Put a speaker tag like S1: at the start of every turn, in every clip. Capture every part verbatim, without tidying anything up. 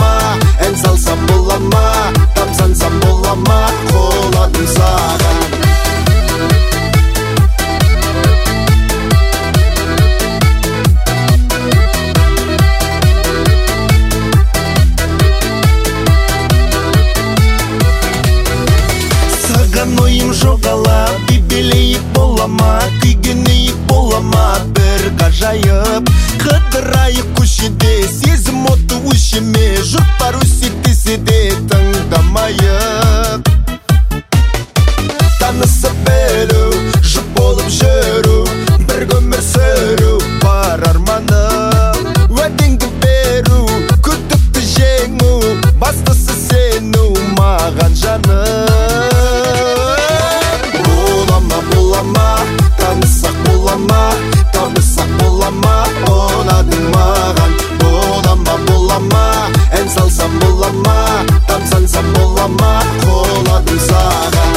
S1: ма, ән салсам бола ма, тамсансам бола ма, қол атым саған. Саған ойым жоғала, бибелейік бола ма, күйгенейік бола ма, бір ғажайып. Қыдырайық көшеде, сезім оты өшеме, жұрттар өсектесе де тыңдамайық. Танысып білу, жұп болып жүру, бір өмір сүру бар арманым. Уәдеңді беру, күдікті жеңу, бастысы сену маған жаным. Бола ма, танысақ бола ма, танысақ бола ма, ұнадың маған. Бола ма, бола ма, ән салсам бола ма, тамсансам бола ма, қол атым саған.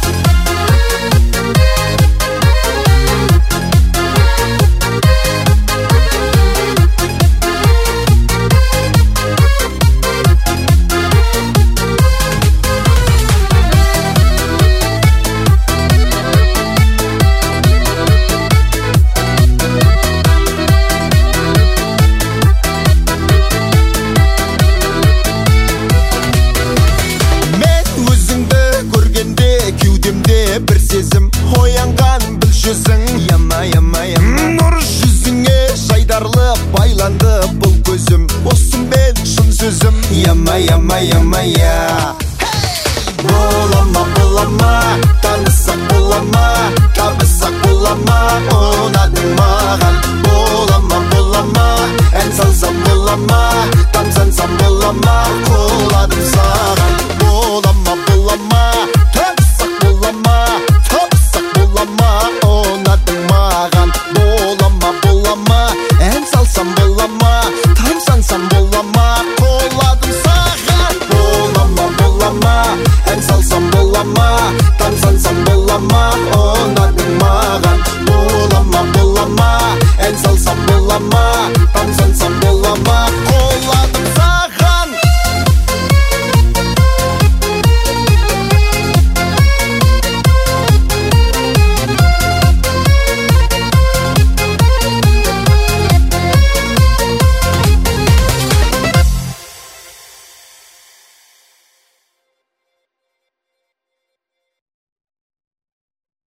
S1: Бір сезім оянған біл жүзің, яма, яма, яма. Нұр жүзіңе жайдарлы байланды бұл көзім, осымен шын сөзім, яма, яма, яма, я. Бола ма, бола ма, танысақ бола ма, табысақ бола ма, ұнадың маған. Бола ма, бола ма, ән салсам бола ма, тамсансам бола